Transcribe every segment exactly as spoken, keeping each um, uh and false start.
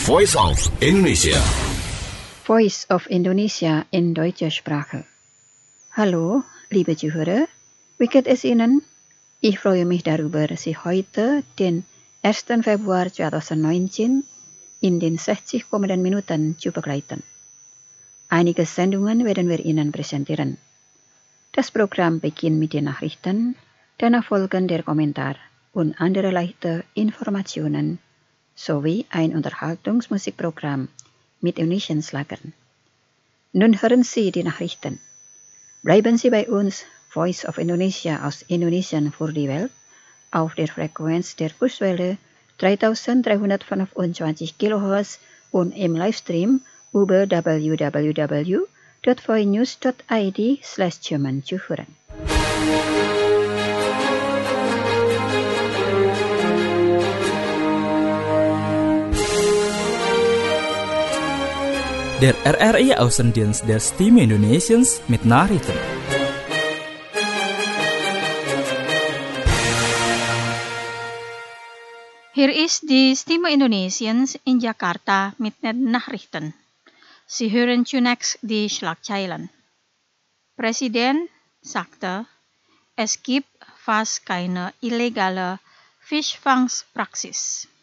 Voice of Indonesia. Voice of Indonesia in deutscher Sprache. Hallo, liebe Zuhörer, wie geht es Ihnen? Ich freue mich darüber, Sie heute, den ersten Februar zweitausendneunzehn, in den sechzig kommenden Minuten zu begleiten. Einige Sendungen werden wir Ihnen präsentieren. Das Programm beginnt mit den Nachrichten, danach folgen der Kommentar und andere leichte Informationen sowie ein Unterhaltungsmusikprogramm mit indonesian Schlagern. Nun hören Sie die Nachrichten. Bleiben Sie bei uns, Voice of Indonesia aus Indonesien für die Welt, auf der Frequenz der Kurswelle dreitausenddreihundertfünfundzwanzig Kilohertz und im Livestream über w w w dot voinews dot i d slash German zu hören. Der R R I-Außendienst der Stimme Indonesiens mit Nachrichten. Hier ist die Stimme Indonesiens in Jakarta mit den Nachrichten. Sie hören zunächst die Schlagzeilen. Präsident sagte, es gibt fast keine illegale Fischfangspraxis.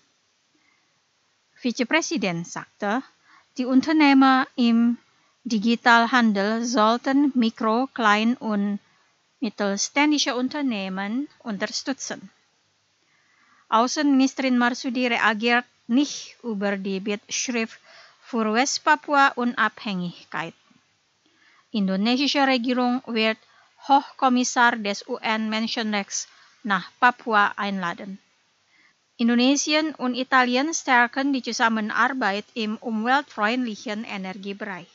Vizepräsident sagte, die Unternehmer im Digitalhandel sollten Mikro-, Klein- und mittelständische Unternehmen unterstützen. Außenministerin Marsudi reagiert nicht über die Bittschrift für Westpapua Unabhängigkeit. Indonesische Regierung wird Hochkommissar des U N-Menschenrechts nach Papua einladen. Indonesien und Italien stärken die Zusammenarbeit im umweltfreundlichen Energiebereich.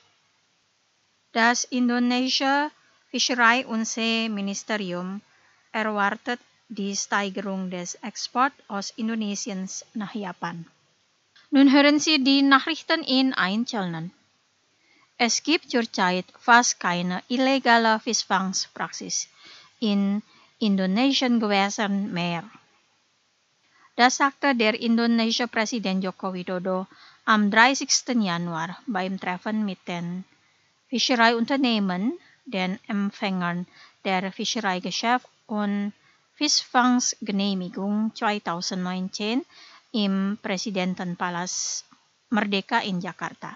Das indonesische Fischerei- und Seeministerium erwartet die Steigerung des Exports aus Indonesien nach Japan. Nun hören Sie die Nachrichten in Einzelnen. Es gibt zurzeit fast keine illegale Fischfangspraxis in indonesischen Gewässern mehr. Das sagte der indonesische Präsident Joko Widodo am dreißigsten Januar beim Treffen mit den Fischereiunternehmen, den Empfängern der Fischereigeschäft und Fischfangsgenehmigung zweitausendneunzehn im Präsidentenpalast Merdeka in Jakarta.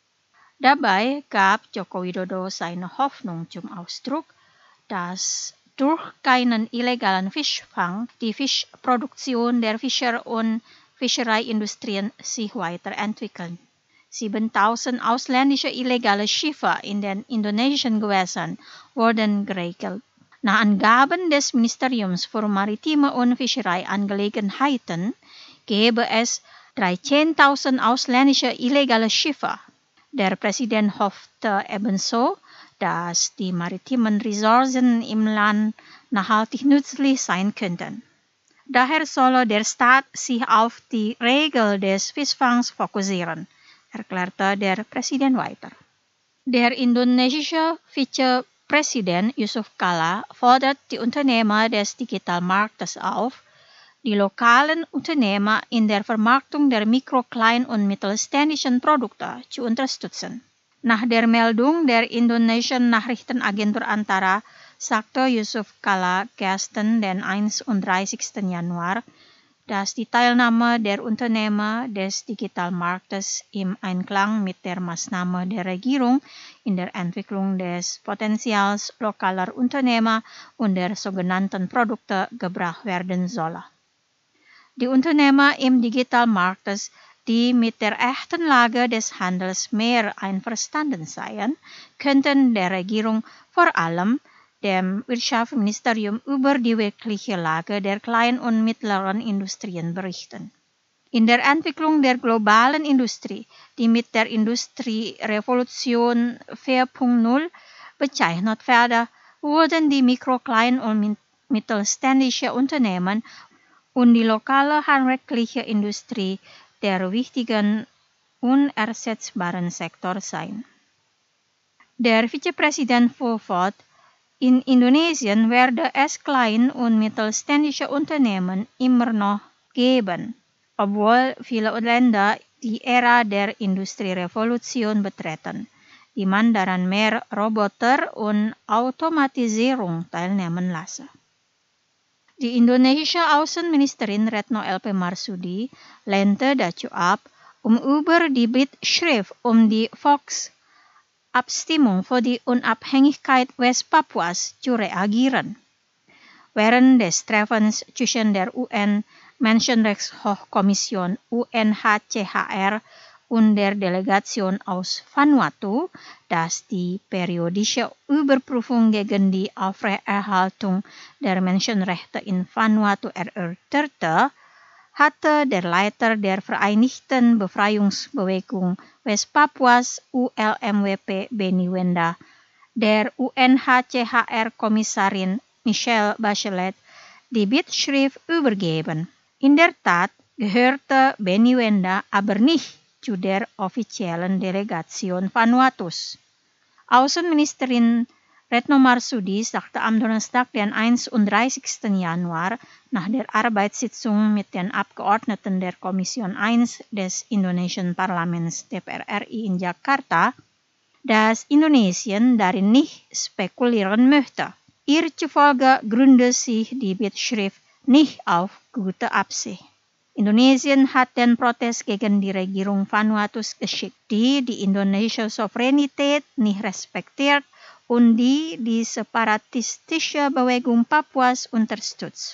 Dabei gab Joko Widodo seine Hoffnung zum Ausdruck, dass durch keinen illegalen Fischfang die Fischproduktion der Fischer- und Fischereiindustrien sich weiterentwickeln. siebentausend ausländische illegale Schiffe in den indonesischen Gewässern wurden geregelt. Nach Angaben des Ministeriums für Maritime und Fischereiangelegenheiten gäbe es dreizehntausend ausländische illegale Schiffe. Der Präsident hoffte ebenso, dass die maritimen Ressourcen im Land nachhaltig nützlich sein könnten. Daher solle der Staat sich auf die Regel des Fischfangs fokussieren, erklärte der Präsident weiter. Der indonesische Vizepräsident Yusuf Kala fordert die Unternehmer des Digitalmarktes auf, die lokalen Unternehmer in der Vermarktung der mikro-, klein- und mittelständischen Produkte zu unterstützen. Nach der Meldung der indonesischen Nachrichtenagentur Antara sagte Yusuf Kala gestern, den einunddreißigsten Januar, dass die Teilnahme der Unternehmer des Digitalmarktes im Einklang mit der Maßnahme der Regierung in der Entwicklung des Potenzials lokaler Unternehmer und der sogenannten Produkte gebracht werden solle. Die Unternehmer im Digitalmarkt, die mit der echten Lage des Handels mehr einverstanden seien, könnten der Regierung, vor allem dem Wirtschaftsministerium, über die wirkliche Lage der kleinen und mittleren Industrien berichten. In der Entwicklung der globalen Industrie, die mit der Industrierevolution vier Punkt null bezeichnet werde, wurden die mikro-, klein- und mittelständische Unternehmen und die lokale handwerkliche Industrie der wichtigen, unersetzbaren Sektor sein. Der Vizepräsident fuhr fort, in Indonesien werde es klein- und mittelständische Unternehmen immer noch geben, obwohl viele Länder die Ära der Industrierevolution betreten, die man daran mehr Roboter und Automatisierung teilnehmen lasse. Die indonesische Außenministerin Retno L P Marsudi lehnte dazu ab, um über die Bittschrift um die Volksabstimmung für die Unabhängigkeit Westpapuas zu reagieren. Während des Treffens zwischen der U N-Menschenrechtshochkommission U N H C H R und der Delegation aus Vanuatu, das die periodische Überprüfung gegen die Aufrechterhaltung der Menschenrechte in Vanuatu erörterte, hatte der Leiter der Vereinigten Befreiungsbewegung Westpapuas U L M W P Benny Wenda der U N H C H R-Kommissarin Michelle Bachelet die Bittschrift übergeben. In der Tat gehörte Benny Wenda aber nicht zu der offiziellen Delegation Vanuatus. Außenministerin Retno Marsudi sagte am Donnerstag, den einunddreißigsten Januar, nach der Arbeitssitzung mit den Abgeordneten der Kommission eins des indonesischen Parlaments D P R R I in Jakarta, dass Indonesien darin nicht spekulieren möchte. Ihr zufolge gründet sich die Bittschrift nicht auf gute Absicht. Indonesien hat den Protest gegen die Regierung Vanuatus geschickt, die die indonesische Souveränität nicht respektiert und die die separatistische Bewegung Papuas unterstützt.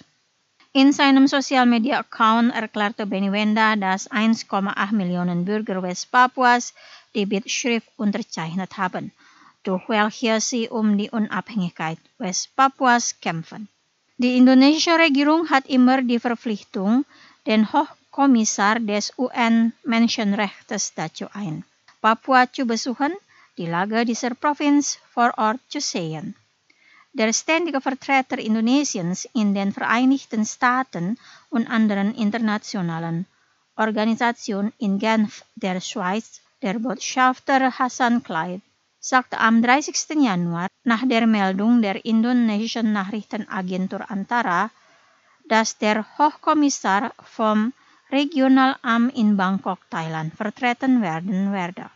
In seinem Social-Media-Account erklärte Benny Wenda, dass eins Komma acht Millionen Bürger Westpapuas die Bittschrift unterzeichnet haben, durch welche sie um die Unabhängigkeit Westpapuas kämpfen. Die indonesische Regierung hat immer die Verpflichtung, den Hochkommissar des U N-Menschenrechts dazu ein, Papua zu besuchen, die Lage dieser Provinz vor Ort zu sehen. Der ständige Vertreter Indonesiens in den Vereinigten Staaten und anderen internationalen Organisationen in Genf, der Schweiz, der Botschafter Hassan Clyde, sagte am dreißigsten Januar nach der Meldung der indonesischen Nachrichtenagentur Antara, dass der Hochkommissar vom Regionalamt in Bangkok, Thailand, vertreten werden werde.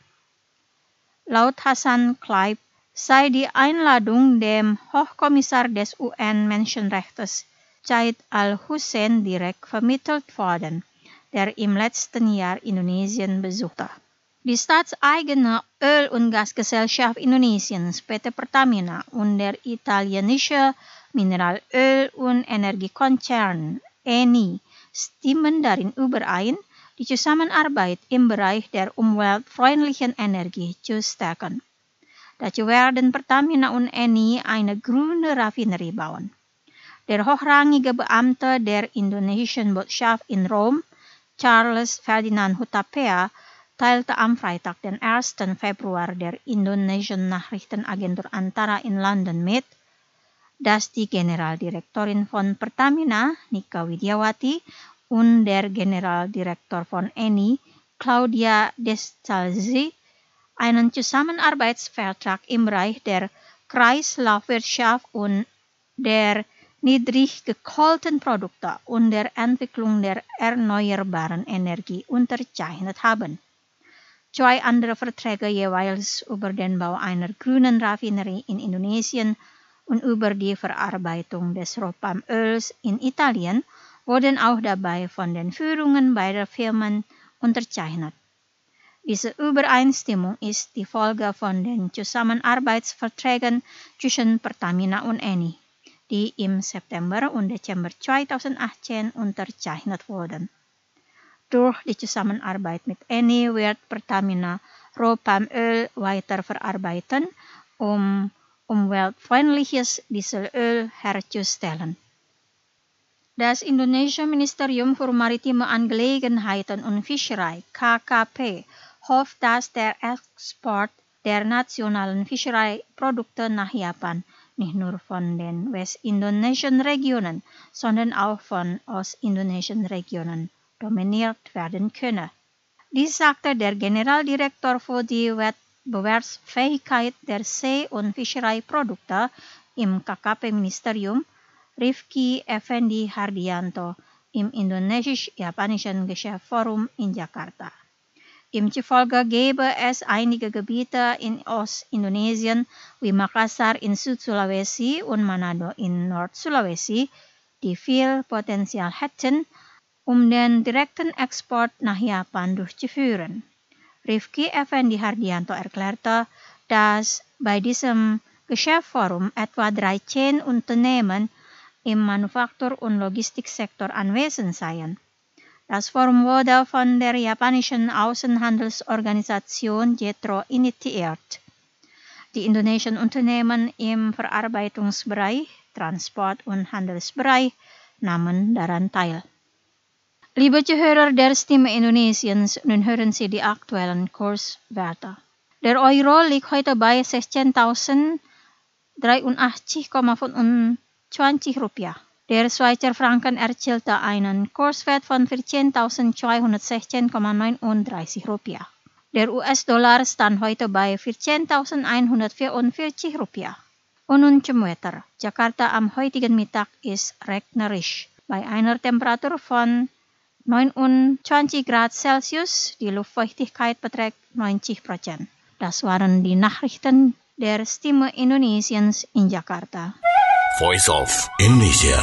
Laut Hassan Clyde sei die Einladung dem Hochkommissar des U N-Menschenrechts Zaid al-Hussein direkt vermittelt worden, der im letzten Jahr Indonesien besuchte. Die staatseigene Öl- und Gasgesellschaft Indonesiens P T Pertamina und der italienische Mineralöl- und Energiekonzern Eni stimmen darin überein, die Zusammenarbeit im Bereich der umweltfreundlichen Energie zu stärken. Dazu werden Pertamina und Eni eine grüne Raffinerie bauen. Der hochrangige Beamte der indonesischen Botschaft in Rom, Charles Ferdinand Hutapea, teilte am Freitag, den ersten Februar, der indonesischen Nachrichtenagentur Antara in London mit, dass die Generaldirektorin von Pertamina, Nika Widiawati, und der Generaldirektor von Eni, Claudia Descalzi, einen Zusammenarbeitsvertrag im Bereich der Kreislaufwirtschaft und der niedrig gekohlten Produkte und der Entwicklung der erneuerbaren Energie unterzeichnet haben. Zwei andere Verträge jeweils über den Bau einer grünen Raffinerie in Indonesien und über die Verarbeitung des Rohpalmöls in Italien wurden auch dabei von den Führungen beider Firmen unterzeichnet. Diese Übereinstimmung ist die Folge von den Zusammenarbeitsverträgen zwischen Pertamina und Eni, die im September und Dezember zweitausendachtzehn unterzeichnet wurden. Durch die Zusammenarbeit mit Eni wird Pertamina Rohpalmöl weiterverarbeiten, um umweltfreundliches Dieselöl herzustellen. Das indonesische Ministerium für Maritime Angelegenheiten und Fischerei K K P hofft, dass der Export der nationalen Fischereiprodukte nach Japan nicht nur von den westindonesischen Regionen, sondern auch von ostindonesischen Regionen dominiert werden könne. Dies sagte der Generaldirektor für die Wettbewerbsfähigkeit der See- und Fischereiprodukte im K K P-Ministerium, Rifki Effendi Hardianto, im Indonesisch-Japanischen Geschäftsforum in Jakarta. Im Zufolge gäbe es einige Gebiete in Ostindonesien wie Makassar in Süd-Sulawesi und Manado in Nord-Sulawesi, die viel Potenzial hätten, um den direkten Export nach Japan durchzuführen. Rifki Effendi Hardianto erklärte, dass bei diesem Geschäftsforum etwa dreizehn Unternehmen im Manufaktur- und Logistiksektor anwesend seien. Das Forum wurde von der japanischen Außenhandelsorganisation JETRO initiiert. Die indonesischen Unternehmen im Verarbeitungsbereich, Transport- und Handelsbereich nahmen daran teil. Liebe Zuhörer der Stimme Indonesiens, nun hören Sie die aktuellen Kurswerte. Der Euro liegt heute bei sechzehntausenddreiundachtzig Komma fünfundzwanzig Rupiah. Der Schweizer Franken erzielte einen Kurswert von vierzehntausendzweihundertsechzehn Komma neununddreißig Rupiah. Der U S-Dollar stand heute bei vierzehntausendeinhundertvierundvierzig Rupiah. Und nun zum Wetter. Jakarta am heutigen Mittag ist regnerisch. Bei einer Temperatur von neunundzwanzig Grad Celsius, die Luftfeuchtigkeit beträgt neunzig Prozent. Das waren die Nachrichten der Stimme Indonesiens in Jakarta. Voice of Indonesia.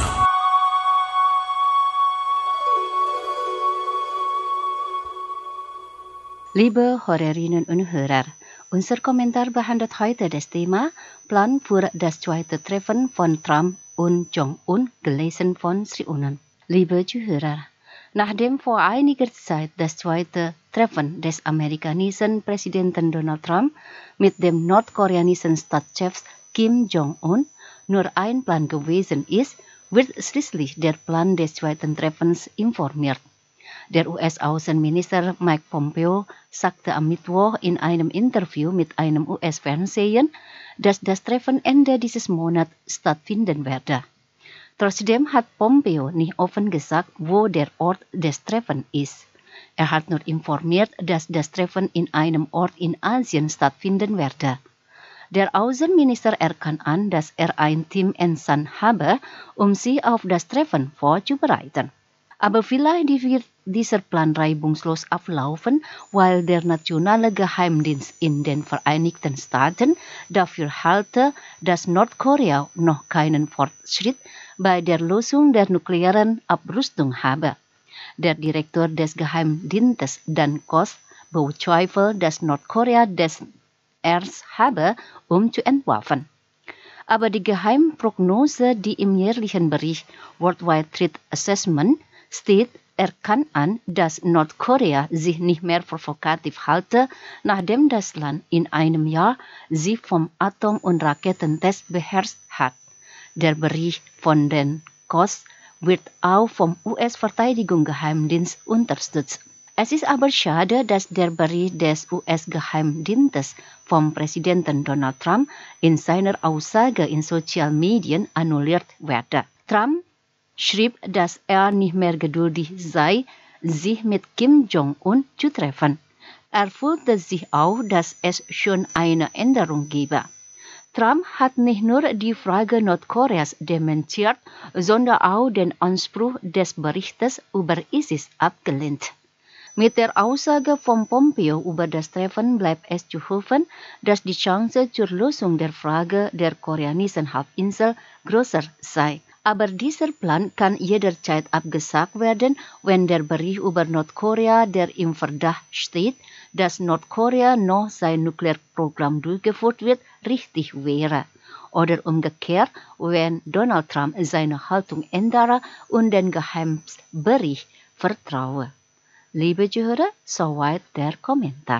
Liebe Hörerinnen und Hörer, unser Kommentar behandelt heute das Thema Plan für das zweite Treffen von Trump und Jong-un, gelesen von Sri Unan. Liebe Zuhörer, nachdem vor einiger Zeit das zweite Treffen des amerikanischen Präsidenten Donald Trump mit dem nordkoreanischen Staatschef Kim Jong-un nur ein Plan gewesen ist, wird schließlich der Plan des zweiten Treffens informiert. Der U S-Außenminister Mike Pompeo sagte am Mittwoch in einem Interview mit einem U S-Fernsehen, dass das Treffen Ende dieses Monats stattfinden werde. Trotzdem hat Pompeo nicht offen gesagt, wo der Ort des Treffens ist. Er hat nur informiert, dass das Treffen in einem Ort in Asien stattfinden werde. Der Außenminister erkannte an, dass er ein Team entsandt habe, um sich auf das Treffen vorzubereiten. Aber vielleicht wird dieser Plan reibungslos ablaufen, weil der nationale Geheimdienst in den Vereinigten Staaten dafür halte, dass Nordkorea noch keinen Fortschritt bei der Lösung der nuklearen Abrüstung habe. Der Direktor des Geheimdienstes Dan Coats bezweifelt, dass Nordkorea dessen Ernst habe, um zu entwaffnen. Aber die Geheimprognose, die im jährlichen Bericht Worldwide Threat Assessment steht, erkannt an, dass Nordkorea sich nicht mehr provokativ halte, nachdem das Land in einem Jahr sich vom Atom- und Raketentest beherrscht hat. Der Bericht von den Coats wird auch vom U S-Verteidigungsgeheimdienst unterstützt. Es ist aber schade, dass der Bericht des U S-Geheimdienstes vom Präsidenten Donald Trump in seiner Aussage in sozialen Medien annulliert werde. Trump schrieb, dass er nicht mehr geduldig sei, sich mit Kim Jong-un zu treffen. Er fühlte sich auch, dass es schon eine Änderung gebe. Trump hat nicht nur die Frage Nordkoreas dementiert, sondern auch den Anspruch des Berichtes über ISIS abgelehnt. Mit der Aussage von Pompeo über das Treffen bleibt es zu hoffen, dass die Chance zur Lösung der Frage der koreanischen Halbinsel größer sei. Aber dieser Plan kann jederzeit abgesagt werden, wenn der Bericht über Nordkorea, der im Verdacht steht, dass Nordkorea noch sein Nuklearprogramm durchgeführt wird, richtig wäre. Oder umgekehrt, wenn Donald Trump seine Haltung ändere und den Geheimdienstbericht vertraue. Liebe Zuhörer, soweit der Kommentar.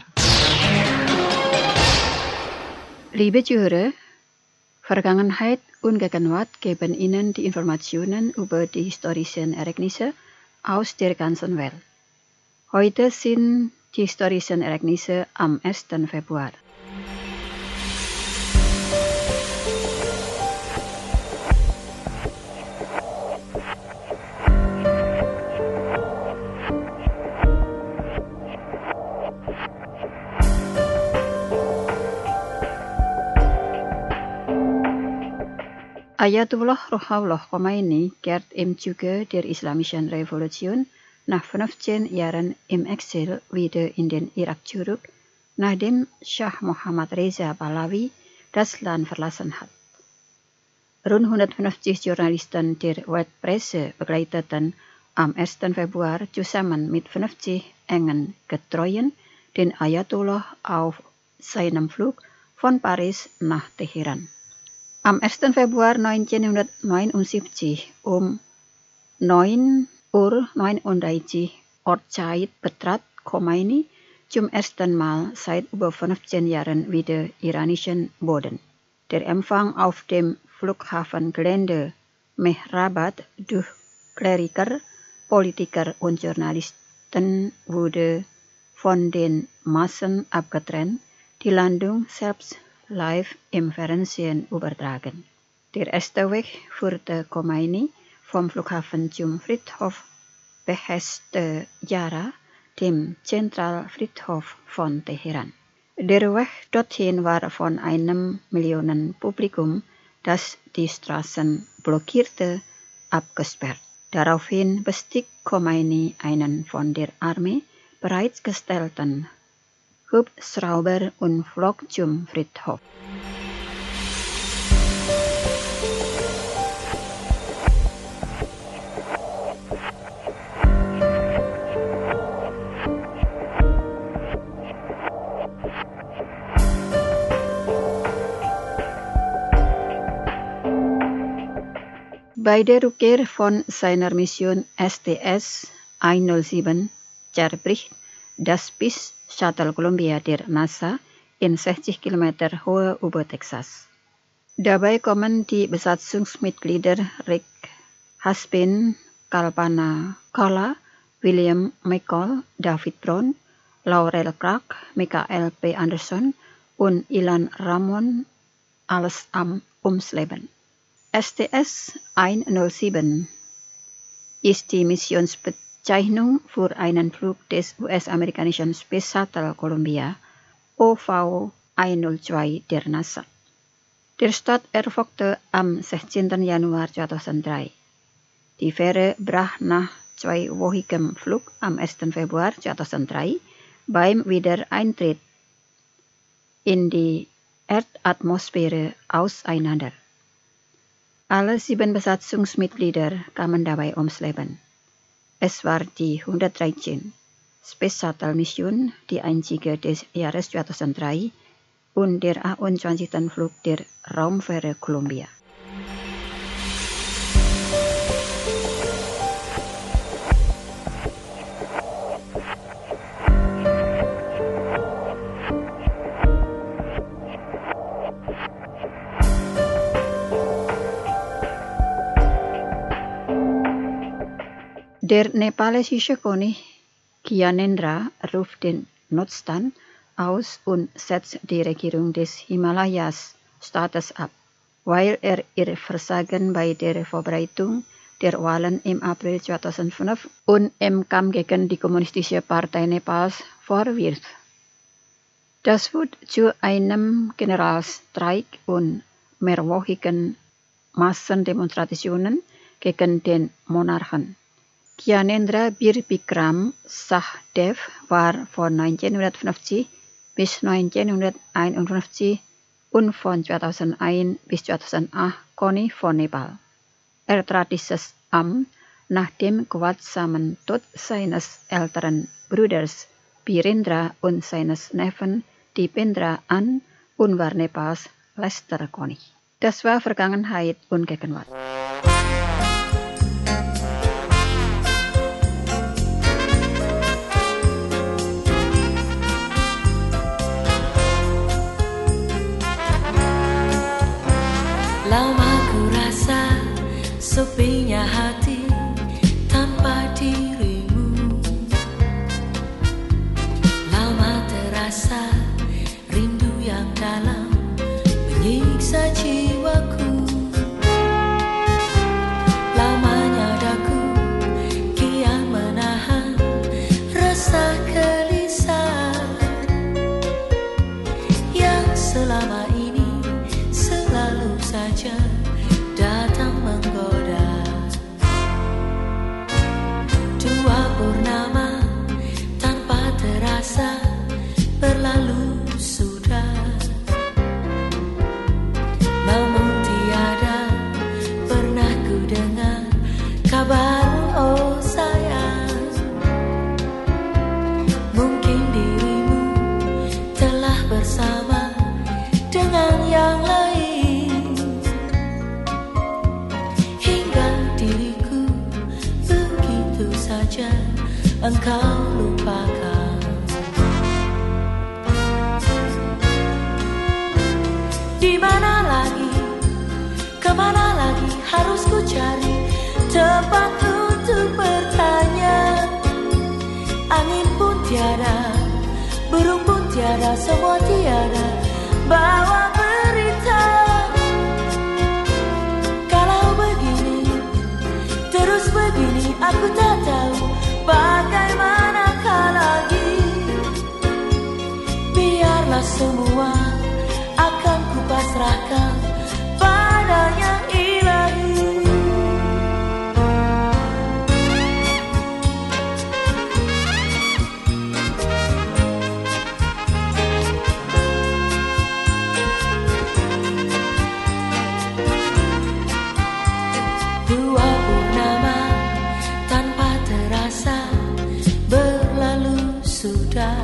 Liebe Zuhörer, Vergangenheit und Gegenwart geben Ihnen die Informationen über die historischen Ereignisse aus der ganzen Welt. Heute sind die historischen Ereignisse am ersten Februar. Ayatullah Ruhollah Khomeini kehrt im Zuge der Islamischen Revolution nach fünfzehn Jahren im Exil wieder in den Irak zurück, nachdem Shah Mohammad Reza Pahlavi das Land verlassen hat. Rund hundertfünfzig Journalisten der Weltpresse begleiteten am ersten Februar zusammen mit fünfzig engen Getreuen den Ayatollah auf seinem Flug von Paris nach Teheran. Am ersten Februar neunzehnhundertneunundsiebzig um neun Uhr neununddreißig Ortszeit betrat Khomeini zum ersten Mal seit über fünfzehn Jahren wieder iranischen Boden. Der Empfang auf dem Flughafengelände Mehrabad durch Kleriker, Politiker und Journalisten wurde von den Massen abgetrennt, die Landung selbst live im Fernsehen übertragen. Der erste Weg führte Khomeini vom Flughafen zum Friedhof Behesht-e Zahra, dem Zentralfriedhof von Teheran. Der Weg dorthin war von einem Millionenpublikum, das die Straßen blockierte, abgesperrt. Daraufhin bestieg Khomeini einen von der Armee bereitgestellten Hubschrauber und flog zum Friedhof. Bei der Rückkehr von seiner Mission S T S hundertsieben zerbricht das Space Shuttle Columbia der NASA in sechzig Kilometer Höhe über Texas. Dabei kommen die Besatzungsmitglieder Rick Haspin, Kalpana Kala, William McCall, David Brown, Laurel Clark, Michael P. Anderson und Ilan Ramon alles am ums Leben. S T S hundertsieben ist die Missionsbezeichnung für einen Flug des U S-amerikanischen Space Shuttle Columbia O V hundertzwei der NASA. Der Start erfolgte am sechzehnten Januar zweitausenddrei. Die Fähre brach nach zweiwöchigem Flug am ersten Februar zweitausenddrei beim Wiedereintritt in die Erdatmosphäre auseinander. Alle sieben Besatzungsmitglieder kamen dabei ums Leben. Es war die hundertdreizehn Space Shuttle Mission, die einzige des Jahres zweitausenddrei und der achtundzwanzigste Flug der Raumfähre Columbia. Der nepalesische König Gyanendra ruft den Notstand aus und setzt die Regierung des Himalayas-Staates ab, weil er ihr Versagen bei der Vorbereitung der Wahlen im April zweitausendfünf und im Kampf gegen die Kommunistische Partei Nepals vorwirft. Das führt zu einem Generalstreik und mehrwöchigen Massendemonstrationen gegen den Monarchen. Gyanendra Birbikram Sahdev war von neunzehnhundertfünfzig bis neunzehnhunderteinundfünfzig und von zweitausendeins bis zweitausendacht König von Nepal. Er trat dieses Amt nach dem gewaltsamen Tod seines älteren Bruders Birendra und seines Neffen Dipendra an und war Nepals letzter König. Das war Vergangenheit und Gegenwart. Lama ku rasa sepinya hati tanpa dirimu. Lama terasa rindu yang dalam menyiksa jiwaku. saja engkau lupakan. Di mana lagi, kemana lagi harus ku cari tempat untuk bertanya. Angin pun tiada, burung pun tiada, semua tiada bawa berita. Kalau begini, terus begini, aku tak tahu bagaimanakah lagi. Biarlah semua akan kupasrahkan padanya ilahi. Dua purnama tanpa terasa berlalu sudah.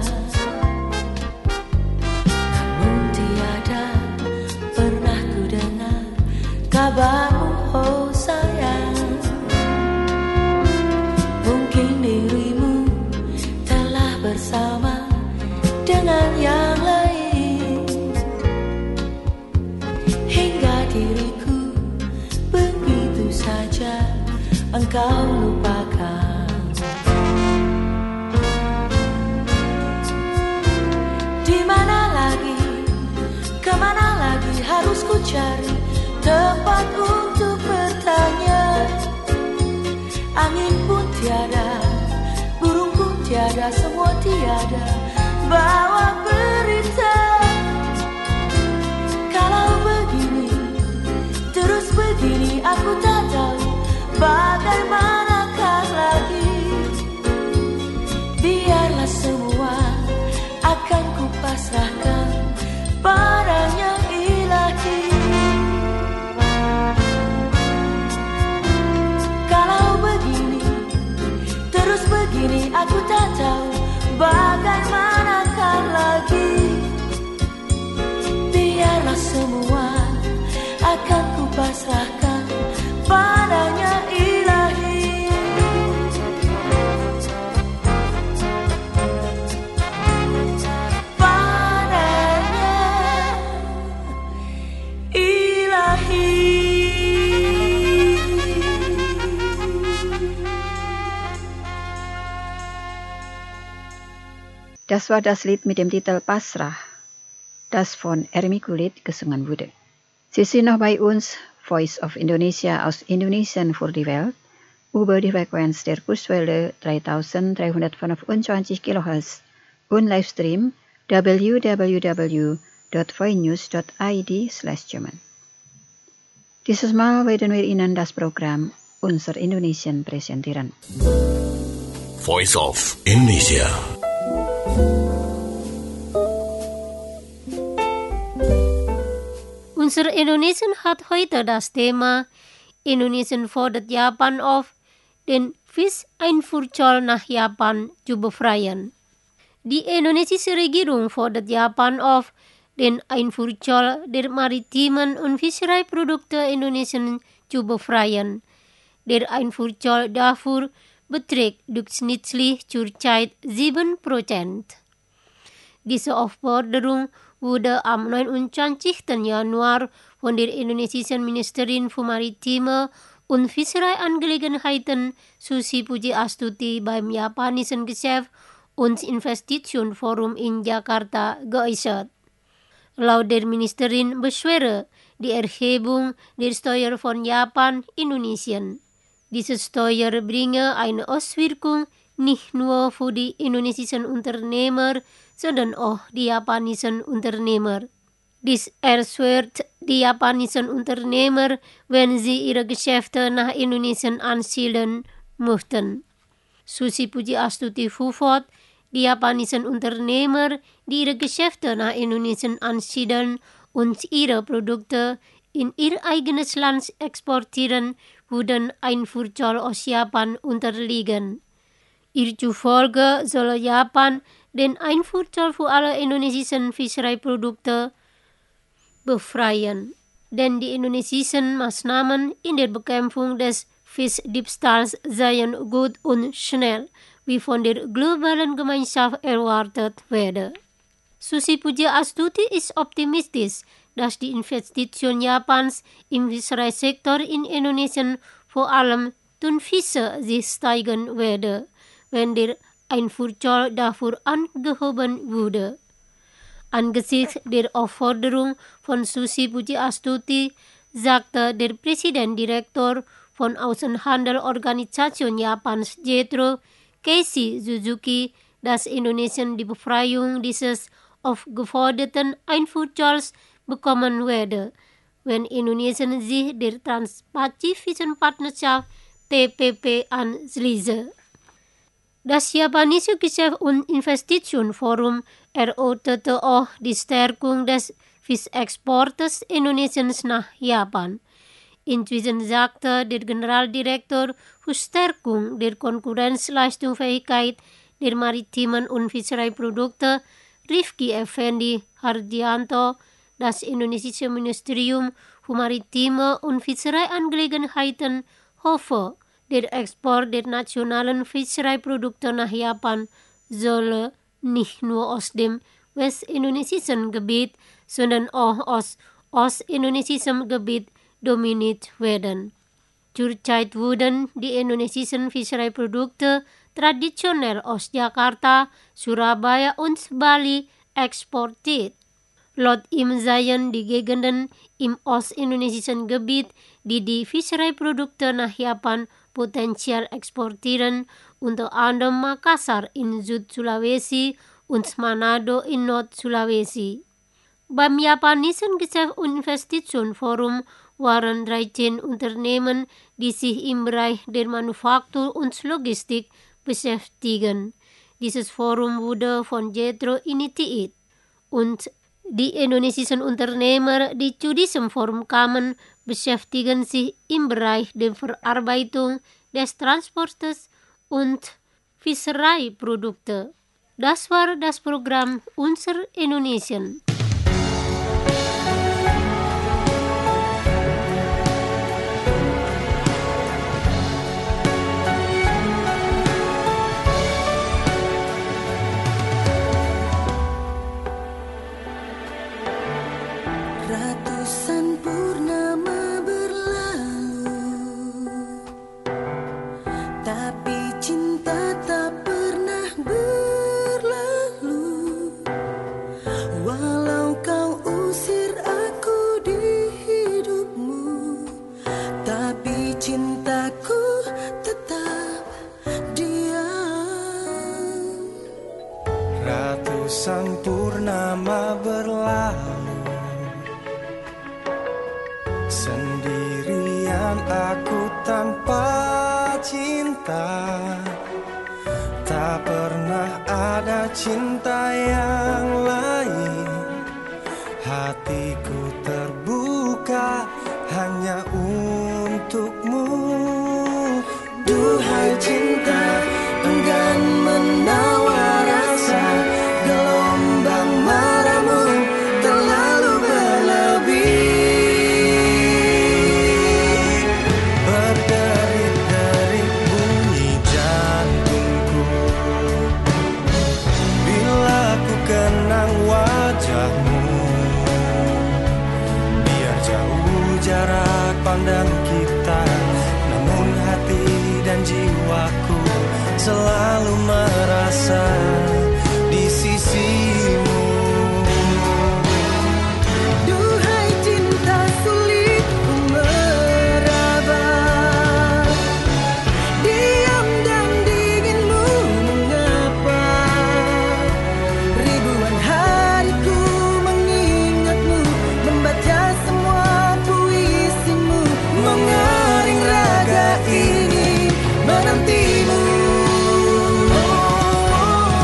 Kabarmu, oh sayang, mungkin dirimu telah bersama dengan yang lain, hingga diriku begitu saja engkau lupakan. Di mana lagi, kemana lagi harus ku cari tempat untuk bertanya. Angin pun tiada, burung pun tiada, semua tiada bawa berita. Kalau begini, terus begini, aku tak tahu bagaimanakah lagi. Biarlah semua akan kupasrahkan padanya ilahi. Begini aku tak tahu bagaimanakah lagi. Biarlah semua akan kupasrahkan padanya ilahi. Padanya ilahi. Das war das Lied mit dem Titel Pasrah, das von Ermi Kulit gesungen wurde. Sie sind noch bei uns, Voice of Indonesia aus Indonesien für die Welt, über die Frequenz der Kurzwelle dreitausenddreihundertfünfundzwanzig Kilohertz und Livestream w w w dot voinews dot i d slash German. Dieses Mal werden wir Ihnen das Programm Unser Indonesien präsentieren. Voice of Indonesia. Unser Indonesien hat heute das Thema Indonesien fordert Japan auf, den Fischeinfuhrzoll nach Japan zu befreien. Die indonesische Regierung fordert Japan auf, den Einfuhrzoll der maritimen und Fischereiprodukte Indonesien zu befreien. Der Einfuhrzoll dafür beträgt durchschnittlich zurzeit sieben Prozent. Diese Aufforderung wurde am neunundzwanzigsten Januar von der indonesischen Ministerin für Maritime und Fischereiangelegenheiten Susi Pujiastuti beim japanischen Geschäfts- und Investitionsforum in Jakarta geäußert. Laut der Ministerin beschwere die Erhebung der Steuer von Japan Indonesien. Diese Steuer bringe eine Auswirkung nicht nur für die indonesischen Unternehmer, sondern auch die japanischen Unternehmer. Dies erschwert die japanischen Unternehmer, wenn sie ihre Geschäfte nach Indonesien ansiedeln möchten. Susi Pujiastuti fuhr fort, die japanischen Unternehmer, die ihre Geschäfte nach Indonesien ansiedeln und ihre Produkte in ihr eigenes Land exportieren, würden Einfuhrzoll aus Japan unterliegen. Ihr zufolge soll Japan den Einfuhrzoll für alle indonesischen Fischereiprodukte befreien, denn die indonesischen Maßnahmen in der Bekämpfung des Vis Diebstahls zijn goed und schnell, wie von der globalen Gemeinschaft erwartet werden. Susi Pujiastuti ist optimistisch, dass die Investition Japans im Fischereisektor in Indonesien vor allem Thunfische sich steigen werde, wenn der Einfuhrzoll dafür angehoben wurde. Angesichts der Aufforderung von Susi Pujiastuti sagte der Präsidentdirektor von Außenhandelorganisation Japans JETRO, Keiichi Suzuki, dass Indonesien die Befreiung dieses aufgeforderten Einfuhrzolls bekommen werde, wenn Indonesien sich der Transpazifischen Partnerschaft T P P anschließe. Das japanische Geschäfts- und Investitionsforum erörterte auch die Stärkung des Fischexportes Indonesiens nach Japan. Inzwischen sagte der Generaldirektor für Stärkung der Konkurrenzleistungsfähigkeit der maritimen und Fischereiprodukte Rifki Effendi Hardianto, das indonesische Ministerium für Maritime und Fischereiangelegenheiten hoffe, der Export der nationalen Fischereiprodukte nach Japan solle nicht nur aus dem westindonesischen Gebiet, sondern auch aus ostindonesischen Gebiet dominiert werden. Zurzeit wurden die indonesischen Fischereiprodukte traditionell aus Jakarta, Surabaya und Bali exportiert. Laut ihm seien die Gegenden im ostindonesischen Gebiet, die die Fischereiprodukte nach Japan potenziell exportieren, unter anderem Makassar in Süd-Sulawesi und Manado in Nord-Sulawesi. Beim japanischen Geschäfts- und Investitionsforum waren dreizehn Unternehmen, die sich im Bereich der Manufaktur und Logistik beschäftigen. Dieses Forum wurde von JETRO initiiert und die indonesischen Unternehmer, die zu diesem Forum kamen, beschäftigen sich im Bereich der Verarbeitung, des Transportes und Fischereiprodukte. Das war das Programm Unser Indonesien. Ratusan purnama berlalu, tapi cinta tak pernah berlalu. Walau kau usir aku di hidupmu, tapi cintaku tetap diam. Ratusan purnama berlalu, sendirian aku tanpa cinta. Tak pernah ada cinta yang lain. Hatiku terbuka hanya untukmu. Duhai cinta, enggan menawar rasa. Gelombang marahmu terlalu berlebih. Berderit-derit bunyi jantungku bila ku kenang wajahmu. Biar jauh jarak pandang kita, namun hati dan jiwaku selalu merasa di sisimu. Duhai cinta, sulit ku meraba. Diam dan dinginmu mengapa? Ribuan hariku mengingatmu, membaca semua puisimu, mengaring raga ini menantimu. Oh, oh, oh.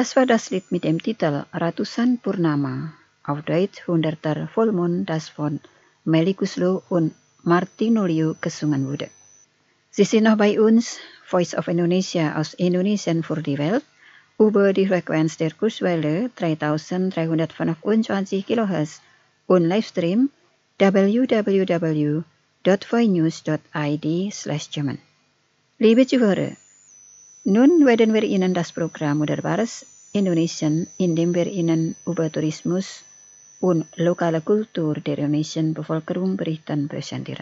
Das war das Lied mit dem Titel Ratusan Purnama, auf Deutsch Hunderter Vollmond, das von Melly Guslow und Martino Liu gesungen wurde. Sie sind noch bei uns, Voice of Indonesia aus Indonesien für die Welt, über die Frequenz der Kurswelle dreitausenddreihundertfünfundzwanzig Kilohertz und Livestream w w w punkt voinews punkt i d slash German. Liebe Zuhörer, nun werden wir Ihnen das Programm Wunderbares Indonesien, in dem wir Ihnen über Tourismus und lokale Kultur der indonesischen Bevölkerung berichten, präsentieren.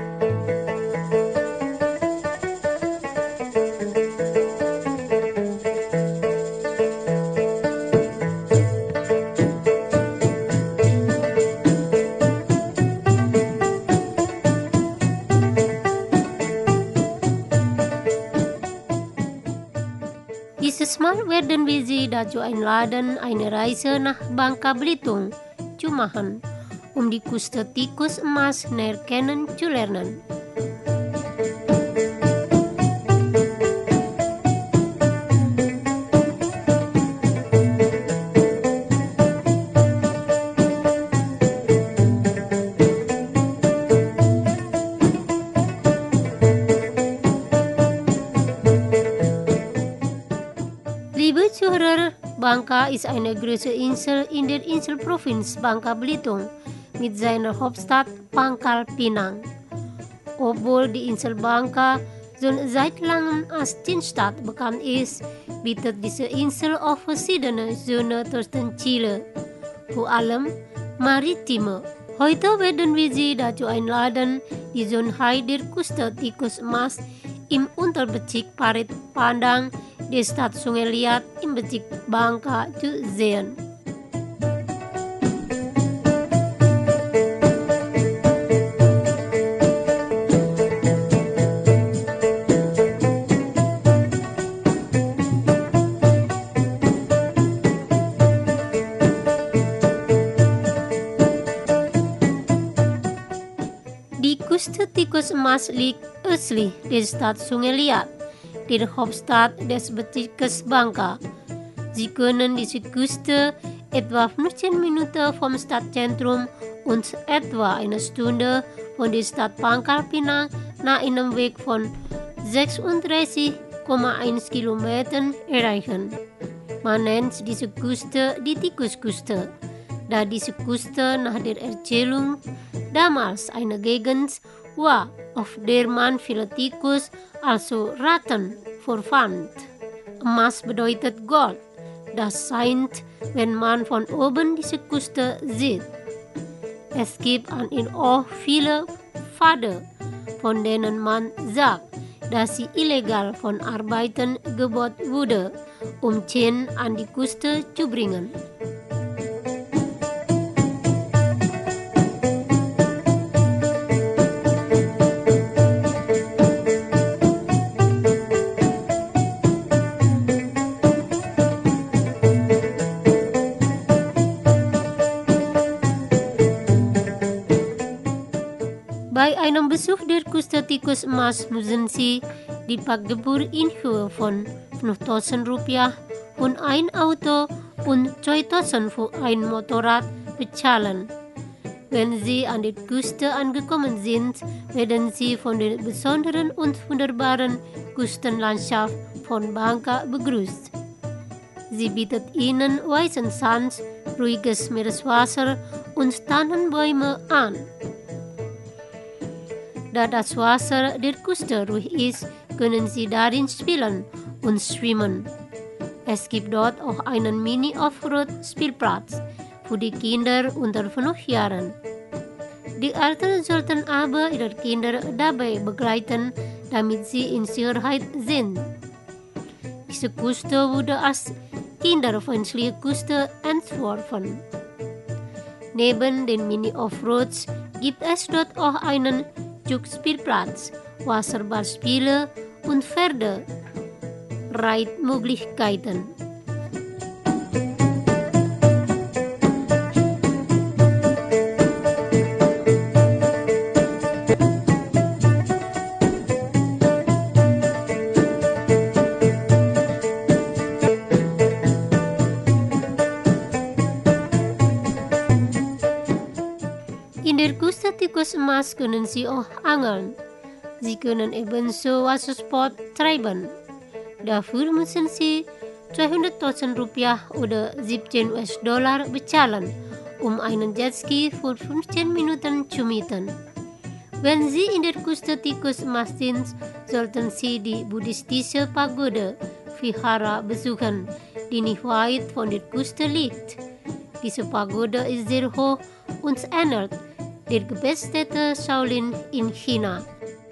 Dieses Mal werden wir Sie dazu einladen, eine Reise nach Bangka Belitung zu machen, um die Küste Tikus Emas näher kennenzulernen. Bangka ist eine große Insel in der Inselprovinz Bangka Belitung mit seiner Hauptstadt Pangkal Pinang. Obwohl die Insel Bangka schon seit langem als Zielstadt bekannt ist, bietet diese Insel auch verschiedene schöne Touristenziele, vor allem maritime. Heute werden wir Sie dazu einladen, die Schönheit der Küste Tikus Emas im Unterbezirk Parit Pandang der Stadt Sungai Liat im Bezirk Bangka zu sehen. Die Küste Tikus Emas liegt östlich der Stadt Sungai Liat, der Hauptstadt des Bezirkes Bangka. Sie können diese Küste etwa fünfzehn Minuten vom Stadtzentrum und etwa eine Stunde von der Stadt Pangkal Pinang nach einem Weg von sechsunddreißig Komma eins Kilometern erreichen. Man nennt diese Küste die Tikusküste, da diese Küste nach der Erzählung damals eine Gegend war, auf der man viele Tikus, also Ratten, vorfand. Emas bedeutet Gold. Das scheint, wenn man von oben diese Küste sieht. Es gibt an ihr auch viele Pfade, von denen man sagt, dass sie illegal von Arbeitern gebaut wurde, um Zinn an die Küste zu bringen. Bei einem Besuch der Küste Tikus Emas müssen Sie die Parkgebühr in Höhe von fünftausend Rupiah und ein Auto und zweitausend für ein Motorrad bezahlen. Wenn Sie an der Küste angekommen sind, werden Sie von der besonderen und wunderbaren Küstenlandschaft von Bangka begrüßt. Sie bietet Ihnen weißen Sand, ruhiges Meereswasser und Tannenbäume an. Da das Wasser der Küste ruhig ist, können Sie darin spielen und schwimmen. Es gibt dort auch einen Mini-Offroad-Spielplatz für die Kinder unter fünf Jahren. Die Eltern sollten aber ihre Kinder dabei begleiten, damit sie in Sicherheit sind. Diese Küste wurde als kinderfreundliche Küste entworfen. Neben den Mini-Offroads gibt es dort auch einen Zugspielplatz, Wasserballspiele und Pferde-Reitmöglichkeiten. In der Kust tikus emas kunnen sie auch angeln. Sie können ebenso Wassersport treiben. Dafür müssen sie zweihunderttausend Rupiah oder siebzehn US-Dollar bezahlen, um einen Jetski für fünfzehn Minuten zu mieten. Wenn Sie in der Küste Tikus Emas sind, sollten Sie die buddhistische Pagode Vihara besuchen, die nicht weit von der Küste liegt. Diese Pagode ist sehr hoch und erinnert der Gebetsstätte Shaolin in China.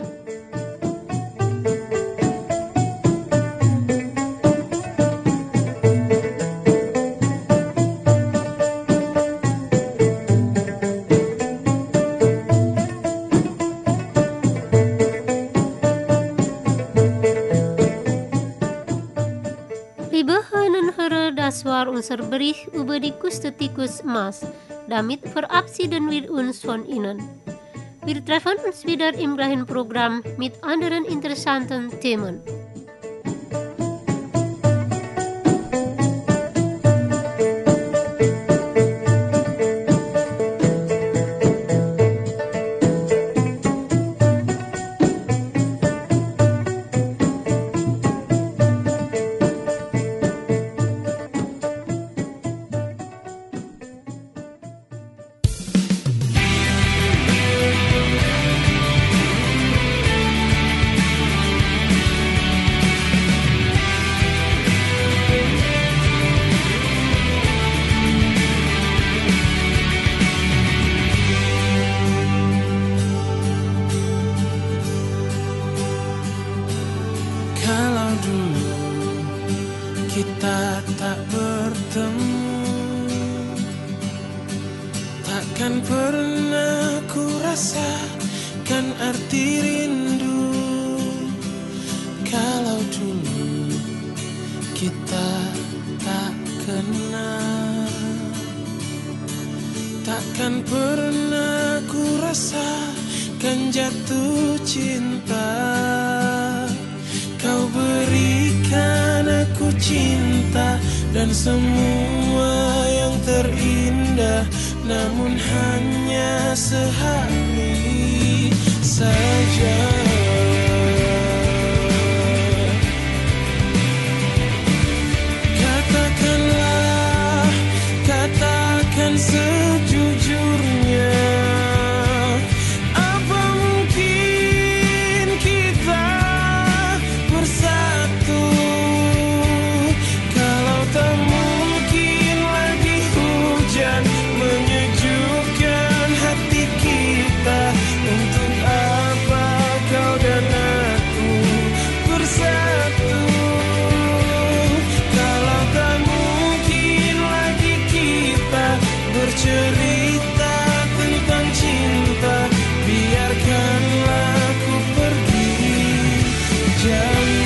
Das war unser Bericht über die Küste Tikus Emas. Damit verabschieden wir uns von Ihnen. Wir treffen uns wieder im gleichen Programm mit anderen interessanten Themen. Kita tak bertemu, takkan pernah ku rasakan arti rindu. Kalau dulu kita tak kenal, takkan pernah ku rasakan jatuh cinta. Kau berikan aku cinta dan semua yang terindah, namun hanya sehari saja. Katakanlah, katakan sejujurnya, apa mungkin kita bersatu? Kalau tak mungkin lagi hujan menyejukkan hati kita, untuk apa kau dan aku bersatu? Kalau tak mungkin lagi kita bercerita tentang cinta, biarkanlah aku pergi jauh.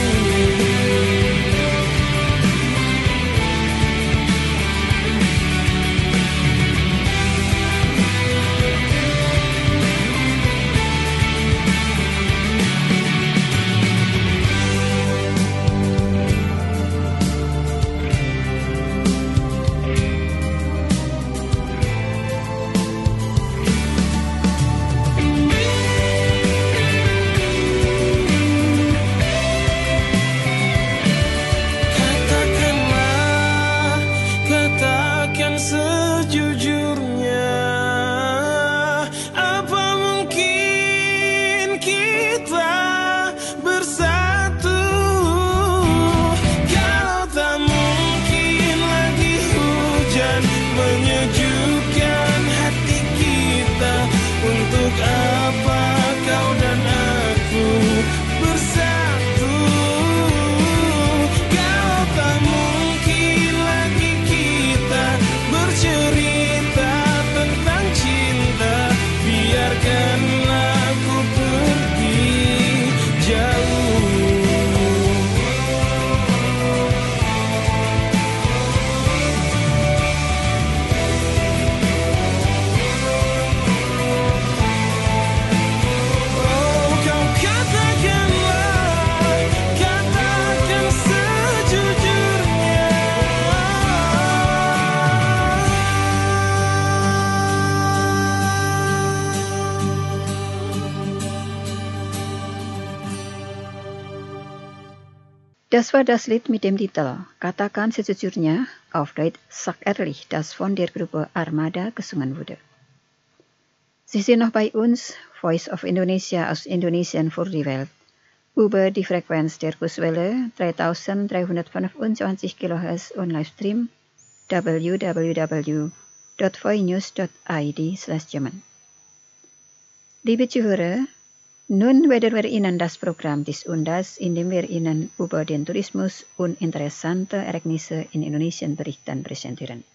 Katakanlah, katakan sejujurnya, apa mungkin kita bersatu? Kalau tak mungkin lagi hujan menyejukkan hati kita, untuk apa kau dan aku bersatu? Kalau tak mungkin lagi kita bercerita tentang cinta, biarkanlah aku pergi jauh. Das war das Lied mit dem Titel Katakan sejujurnya, auf Deutsch Sag ehrlich, das von der Gruppe Armada gesungen wurde. Sie sind noch bei uns, Voice of Indonesia aus Indonesien für die Welt, über die Frequenz der Kurswelle dreitausenddreihundertfünfundzwanzig Kilohertz und Livestream w w w dot voinews dot i d slash German. Liebe Zuhörer, nun werden wir Ihnen das Programm des Undas, in dem wir Ihnen über den Tourismus und interessante Ereignisse in Indonesien berichten, präsentieren.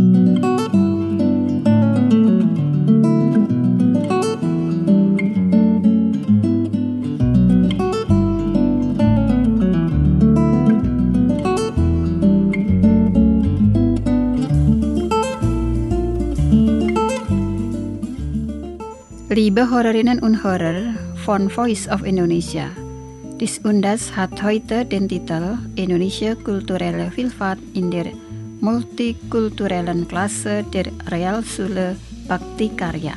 Liebe Hörerinnen und Hörer von Voice of Indonesia, dies Undas hat heute den Titel Indonesia kulturelle Vielfalt in der multikulturellen Klasse der Realschule Bhaktikarya.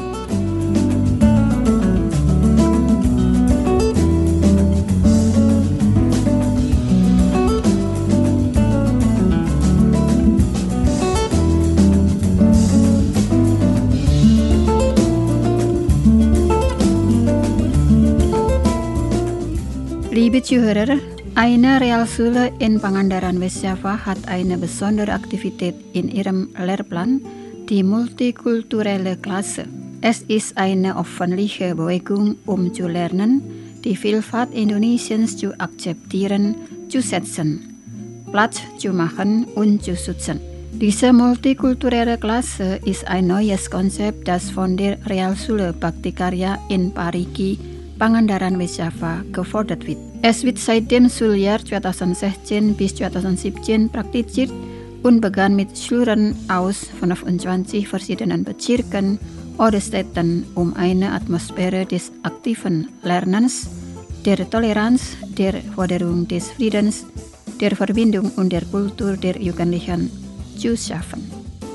Liebe Zuhörer, eine Realschule in Pangandaran, West Java hat eine besondere Aktivität in ihrem Lehrplan, die multikulturelle Klasse. Es ist eine öffentliche Bewegung, um zu lernen, die Vielfalt Indonesiens zu akzeptieren, zu setzen, Platz zu machen und zu schützen. Diese multikulturelle Klasse ist ein neues Konzept, das von der Realschule Bhaktikarya in Parigi, Pangandaran, West Java gefordert wird. Es wird seit dem Schuljahr zweitausendsechzehn bis zweitausendsiebzehn praktiziert und begann mit Schülern aus fünfundzwanzig verschiedenen Bezirken oder Städten, um eine Atmosphäre des aktiven Lernens, der Toleranz, der Förderung des Friedens, der Verbindung und der Kultur der Jugendlichen zu schaffen.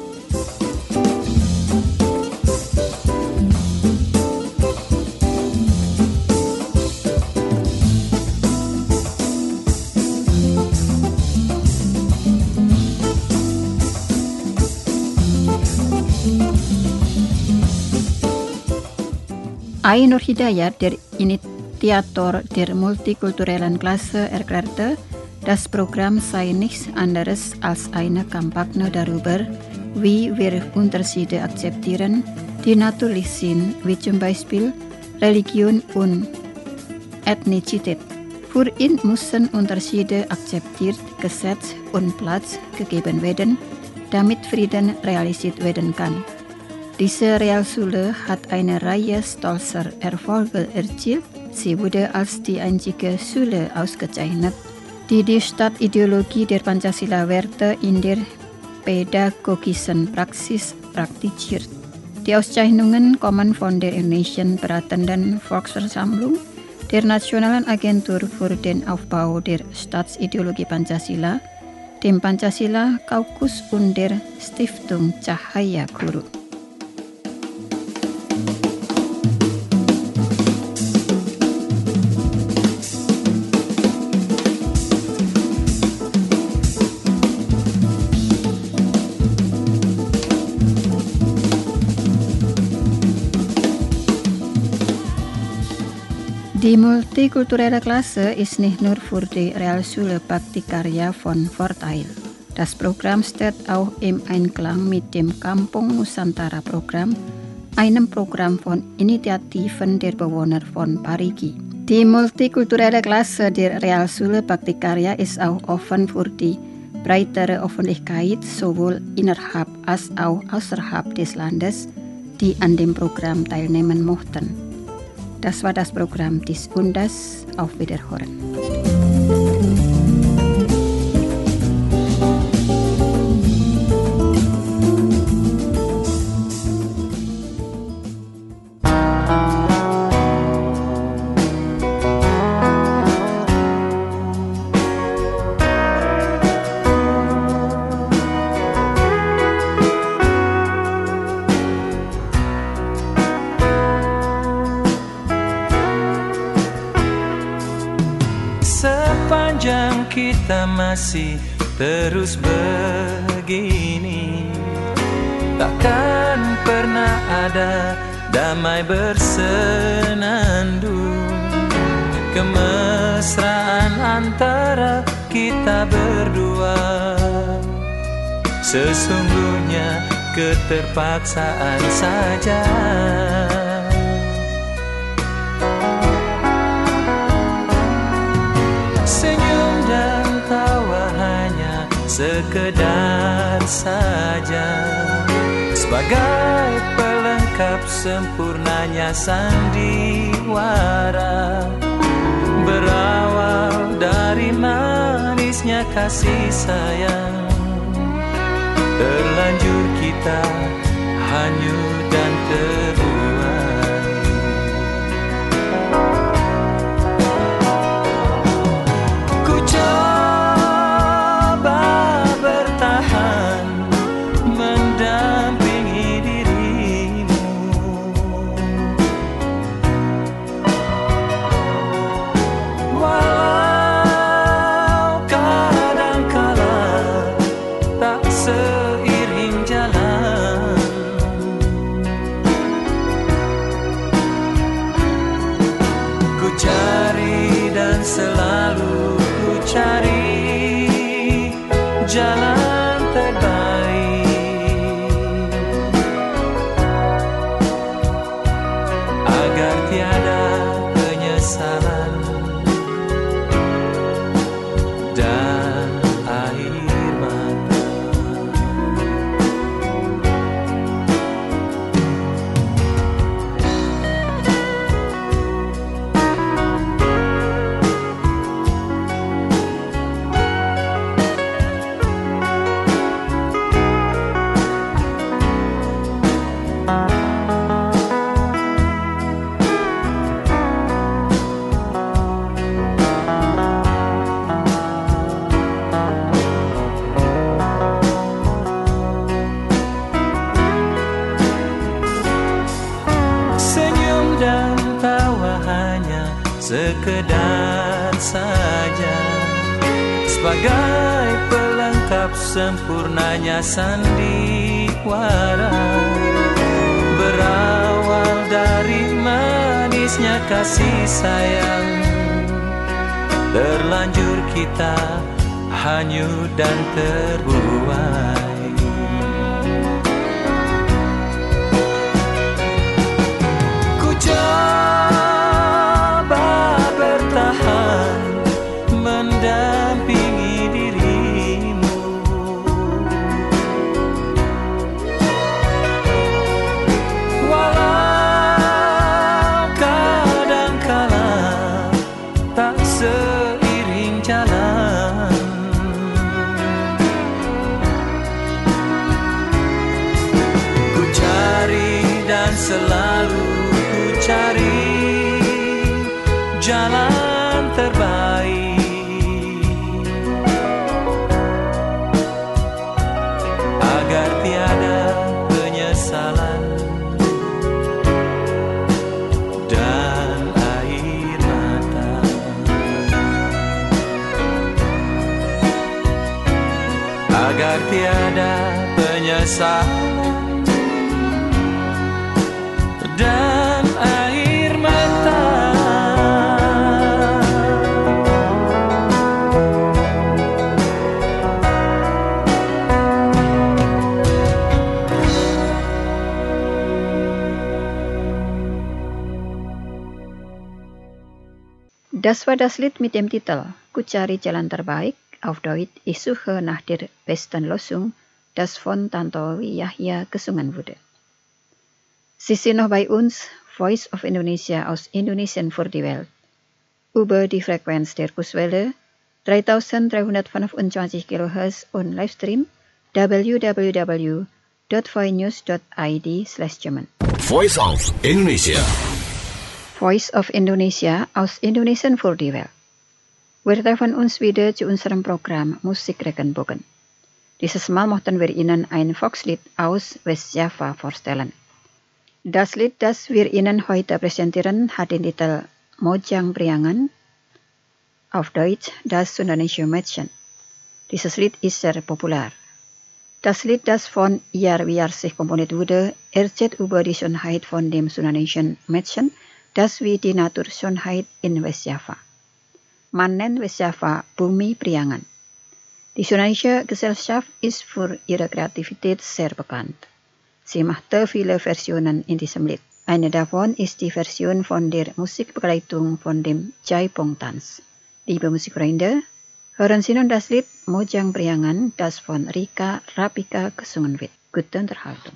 Ainur Hidayat, der Initiator der multikulturellen Klasse, erklärte, das Programm sei nichts anderes als eine Kampagne darüber, wie wir Unterschiede akzeptieren, die natürlich sind, wie zum Beispiel Religion und Ethnizität. Für ihn müssen Unterschiede akzeptiert, gesetzt und Platz gegeben werden, damit Frieden realisiert werden kann. Diese Realschule hat eine Reihe stolzer Erfolge erzielt. Sie wurde als die einzige Schule ausgezeichnet, die die Stadtideologie der Pancasila-Werte in der pädagogischen Praxis praktiziert. Die Auszeichnungen kommen von der Indonesian Beratenden Volksversammlung, der Nationalen Agentur für den Aufbau der Stadtideologie Pancasila, dem Pancasila Kaukus und der Stiftung Cahaya Guru. Die multikulturelle Klasse ist nicht nur für die Realschule Bhaktikarya von Vorteil. Das Programm steht auch im Einklang mit dem Kampung Nusantara Programm, einem Programm von Initiativen der Bewohner von Parigi. Die multikulturelle Klasse der Realschule Bhaktikarya ist auch offen für die breitere Öffentlichkeit, sowohl innerhalb als auch außerhalb des Landes, die an dem Programm teilnehmen mochten. Das war das Programm des Undas. Auf Wiederhören. kita masih terus begini, takkan pernah ada damai bersenandung, kemesraan antara kita berdua. Sesungguhnya keterpaksaan saja. Senyum dan tawa hanya sekedar saja, sebagai pelengkap sempurnanya sandiwara. Berawal dari manisnya kasih sayang, terlanjur kita hanyut dan terbuai. Ku coba bertahan mendampingi dirimu, walau kadangkala tak seiring jalan. Ku cari dan selalu ku cari jalan terbaik, agar tiada penyesalan dan air mata. Senyum dan tawa hanya sekedar saja, sebagai pelengkap sempurnanya sandiwara. Berawal dari manisnya kasih sayang, terlanjur kita hanyut dan terbuai. Ku coba bertahan mendampingi dirimu, walau kadangkala tak seiring jalan. Ku cari dan selalu ku cari jalan terbaik, agar tiada penyesalan dan air mata. Agar tiada penyesalan dan air mata. Das war das Lied mit dem Titel Ku cari jalan terbaik, auf Deutsch Ich suche nach der besten Lösung, das von Tantowi Yahya gesungen wurde. Sie sind noch bei uns, Voice of Indonesia aus Indonesien für die Welt, über die Frequenz der Kurswelle dreitausenddreihundertfünfundzwanzig Kilohertz und Livestream w w w dot voinews dot i d slash German. Voice of Indonesia. Voice of Indonesia aus Indonesien für die Welt. Wir treffen uns wieder zu unserem Programm Musik Regenbogen. Dieses Mal möchten wir Ihnen ein Volkslied aus Westjava vorstellen. Das Lied, das wir Ihnen heute präsentieren, hat den Titel Mojang Priangan. Auf Deutsch das Sundanische Mädchen. Dieses Lied ist sehr populär. Das Lied, das von Jarwiar sich komponiert wurde, erzählt über die Schönheit von dem sundanischen Mädchen, das wie die Naturschönheit in Westjava. Man nennt Westjava Bumi Priangan. Die sundanische Gesellschaft ist für ihre Kreativität sehr bekannt. Sie machte viele Versionen in diesem Lied. Eine davon ist die Version von der Musikbegleitung von dem Jaipong-Tanz. Liebe Musikfreunde, hören Sie nun das Lied Mojang Priangan, das von Rika Rapika gesungen wird. Gute Unterhaltung.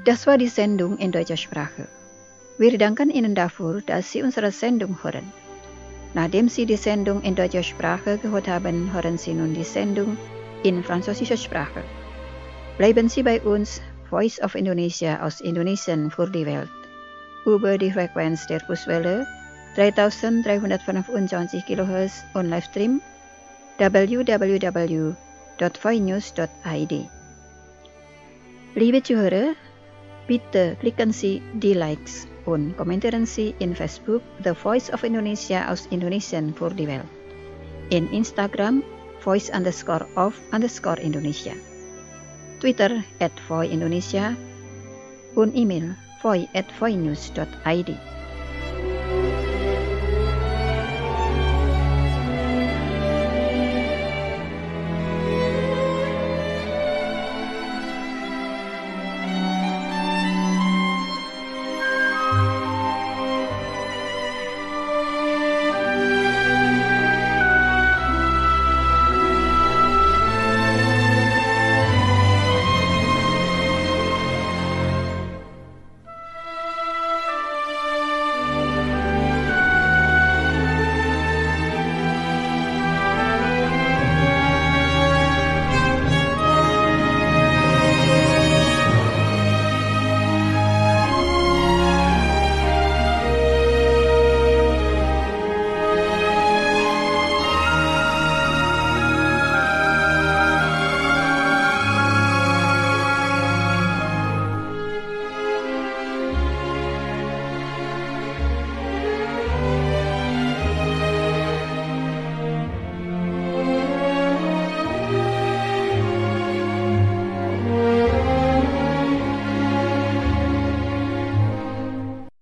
Das war die Sendung in deutscher Sprache. Wir danken Ihnen dafür, dass Sie unsere Sendung hören. Nachdem Sie die Sendung in deutscher Sprache gehört haben, hören Sie nun die Sendung in französischer Sprache. Bleiben Sie bei uns, Voice of Indonesia aus Indonesien für die Welt. Über die Frequenz der Kurswelle dreitausenddreihundertfünfundzwanzig Kilohertz und Livestream w w w punkt voinews punkt i d. Liebe Zuhörer, bitte klicken Sie die Likes und kommentieren Sie in Facebook The Voice of Indonesia aus Indonesien für die Welt. In Instagram voice underscore of underscore Indonesia. Twitter at Voi Indonesia und E-Mail voi at voinews punkt i d.